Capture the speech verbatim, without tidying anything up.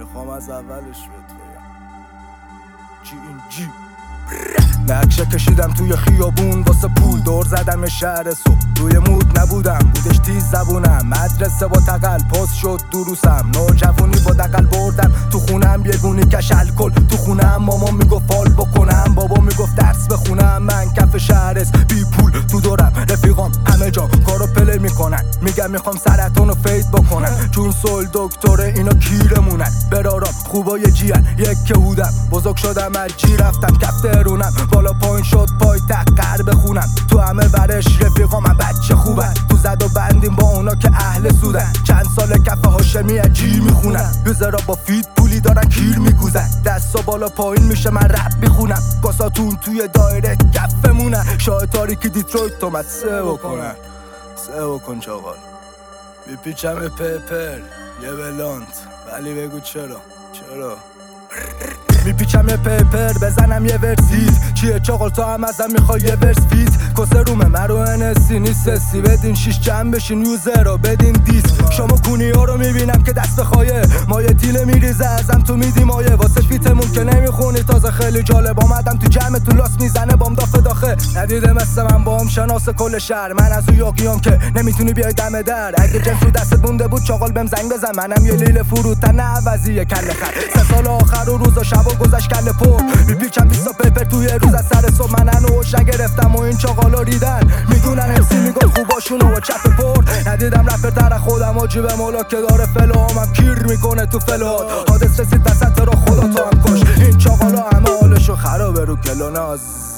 میخوام از اولش بهت بگم جی این جی نقشه کشیدم توی خیابون واسه پول، دور زدم شهر صبح، روی مود نبودم بودش تیز زبونم، مدرسه با تقل پاس شد دروسم، نوجوانی با دقل بردم تو خونم، یه گونی کش الکل تو خونم، ماما میگفت فال بکنم، بابا میگفت درس بخونم، من کف شهر است بی پول تو دورم، رفیقام همه جا کارو پلی میکنن، میگم میخوام سرطان و فید بکنم، چون سول دکتره اینا کیرمونن، برارم خوبای جیان یک که بودم، بزرگ شدم از جی رفتم کف درونم، بالا پایین شد پای تقر بخونم، تو همه ورش رفیقام من بچه خوبن، تو زد و بندیم با اونا که اهل سودن، چند سال کف هاشمی از جی میخونم، یوزرا با فید پولی دارن کیر میگوزن، دستا بالا پایین میشه من رپ میخونم، گاساتون توی دایره کفمونن، شاه تاریکی دیترویت تومت سه بکنن سه بکن چاقال، میپیچم پپر یه بلانت، ولی بگو چرا چرا میپیچم یه پیپر بزنم یه ورسیت، چیه چاقل تو هم ازم میخوای یه ورس فیت، کسه رومه مرو انسی نیست اسی، بدین شیش جمع بشین یوزر رو بدین دیس، شما کونی ها رو میبینم که دست بخوایه، ما یه دیل میریزه ازم تو میدی مایه، واسه فیتمون که نمیخونی تازه خیلی جالب، آمدم تو جمع تو لاس میزنه بام دافه داخه، ندیده مثل من بام شناس کل شهر، من از او یاقیام که نمیتونی بیای دم در، اگه جنس تو دستت مونده بود چاقال بهم زنگ بزن، منم یه لیل فروتن عوضی کله خر، سه سال آخر و روز و شب و گذشت کله پر، میپیچم بیست تا پیپر توی روز از سر صبح، منن و اوش نگرفتم و این چاقالا ریدن، میدونن امسی میگفت خوباشونو و چپ پر، ندیدم رپر تر خودم و جیب مولا که داره فلوامم کیر میکنه تو فلوات، حادث رسید وسط رو خدا تو هم کش، این چاقالا همه حالشو خرابه رو کلوناز.